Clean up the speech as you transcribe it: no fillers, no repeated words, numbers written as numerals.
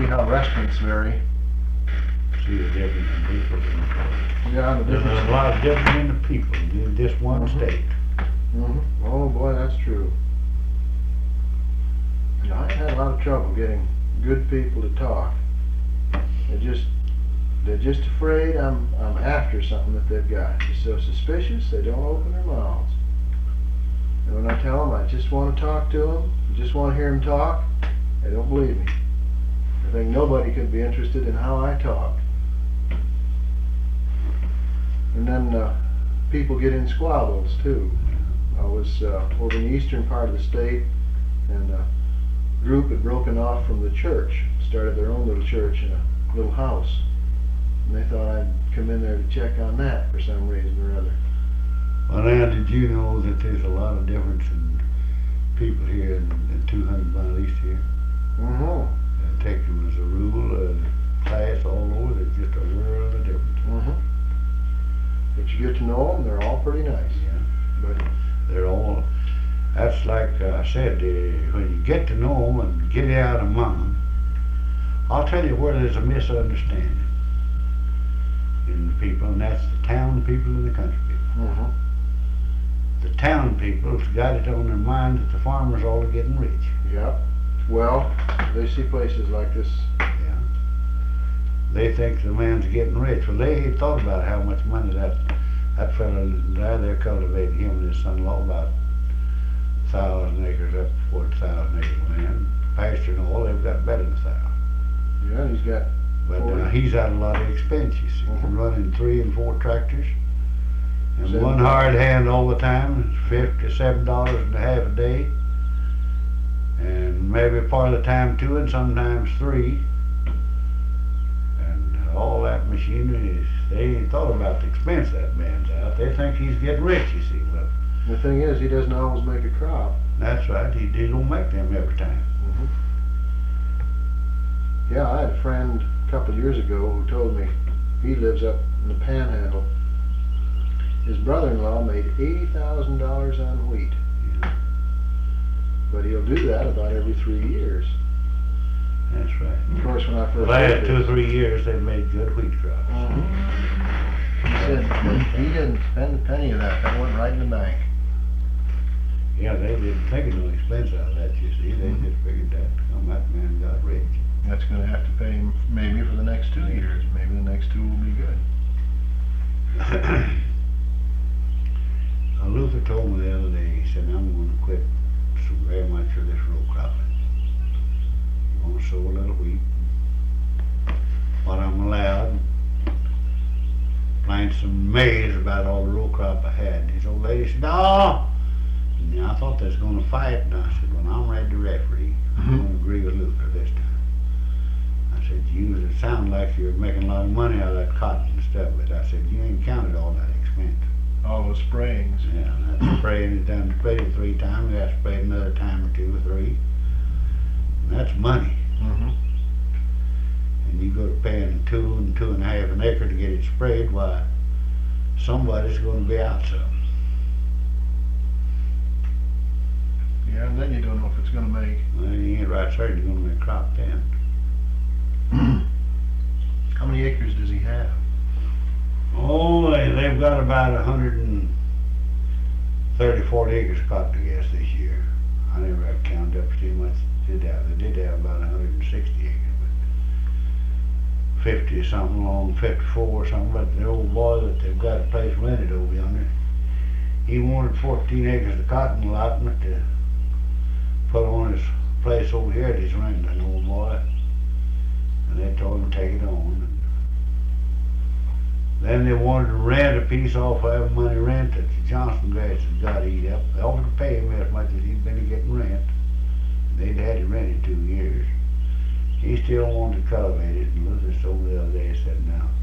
how restaurants vary. See the difference in people. Yeah, the There's difference. a lot of difference in the people in this one state. Oh boy, that's true. Yeah, I had a lot of trouble getting good people to talk. They're just afraid I'm after something that they've got. They're so suspicious they don't open their mouths. And when I tell them I just want to talk to them, just want to hear them talk, they don't believe me. I think nobody could be interested in how I talk. And then people get in squabbles too. I was over in the eastern part of the state, and a group had broken off from the church, started their own little church in a little house. And they thought I'd come in there to check on that for some reason or other. Well, now, did you know that there's a lot of difference in people here in 200 miles east here? Take them as a rule, class all over, there's just a world of difference. But you get to know them, they're all pretty nice. Yeah. But They're all, that's like I said, when you get to know them and get out among them, I'll tell you where there's a misunderstanding in the people, and that's the town people and the country people. The town people's got it on their mind that the farmers all are getting rich. Yep. Well, they see places like this. Yeah. They think the man's getting rich. Well, they ain't thought about how much money that fellow they're cultivating, him and his son-in-law, about 1,000 acres, up to 40,000 acres of land. Pasture and all, they've got better than 1,000. Yeah, he's got. But he's had a lot of expenses. He's running 3 and 4 tractors, and one hard hand all the time, $57.50 a day, and maybe part of the time 2 and sometimes 3. And all that machinery, they ain't thought about the expense that man's out. They think he's getting rich, you see. Well, the thing is, he doesn't always make a crop. That's right, he don't make them every time. Yeah, I had a friend a couple of years ago who told me he lives up in the Panhandle. His brother-in-law made $80,000 on wheat. Yeah. But he'll do that about every 3 years. That's right. Of course, when I first Last heard 2 or this, 3 years, they've made good wheat crops. he said that he didn't spend a penny of that. That went right in the bank. Yeah, they didn't take no expense out of that, you see. They just figured that that man got rich. That's going to have to pay him maybe for the next 2 years. Maybe the next 2 will be good. Now, Luther told me the other day, he said, I'm going to quit so very much of this row cropping. I'm going to sow a little wheat, what I'm allowed, plant some maize about all the row crop I had. And his old lady said, no! And I thought they was going to fight, and I said, well, I'm ready to referee. I'm going to agree with Luther this time. I said, it sounds like you're making a lot of money out of that cotton and stuff, but I said, you ain't counted all that expense. All those sprayings. Yeah, that's spraying it done, sprayed it 3 times, you got to spray it another time or 2 or 3. And that's money. And you go to paying 2 and 2.5 an acre to get it sprayed, why, somebody's going to be out some. Yeah, and then you don't know if it's going to make. Well, you ain't right certain you're going to make a crop then. How many acres does he have? Oh, they've got about 130, 40 acres of cotton, I guess, this year. I never have counted up to see how much they did have. They did have about 160 acres, but 50 something along, 54 or something. But the old boy that they've got a place rented over yonder, he wanted 14 acres of cotton allotment to put on his place over here that he's renting, an old boy. And they told him to take it on. Then they wanted to rent a piece off of money rent that the Johnson grass has got to eat up. They offered to pay him as much as he'd been getting rent. They'd had it rented 2 years. He still wanted to cultivate it, and Luther told the other day, he said, now,